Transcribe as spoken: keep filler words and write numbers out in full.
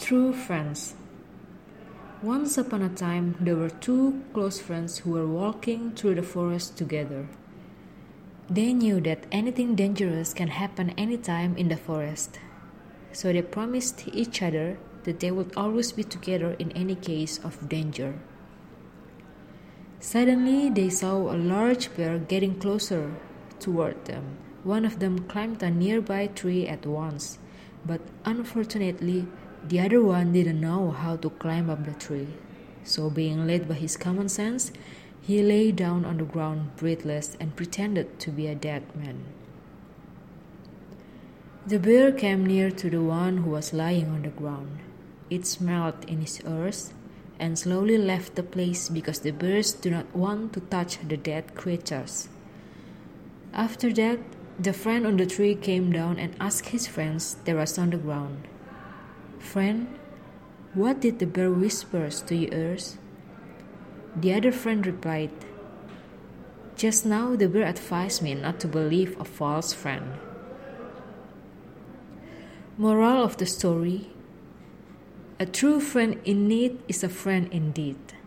True friends. Once upon a time, there were two close friends who were walking through the forest together. They knew that anything dangerous can happen anytime in the forest, so they promised each other that they would always be together in any case of danger. Suddenly, they saw a large bear getting closer toward them. One of them climbed a nearby tree at once, but unfortunately, the other one didn't know how to climb up the tree. So, being led by his common sense, he lay down on the ground breathless and pretended to be a dead man. The bear came near to the one who was lying on the ground. It smelled in his ears and slowly left the place because the bears do not want to touch the dead creatures. After that, the friend on the tree came down and asked his friends that was on the ground, "Friend, what did the bear whisper to your ears?" The other friend replied, "Just now the bear advised me not to believe a false friend." Moral of the story: a true friend in need is a friend indeed.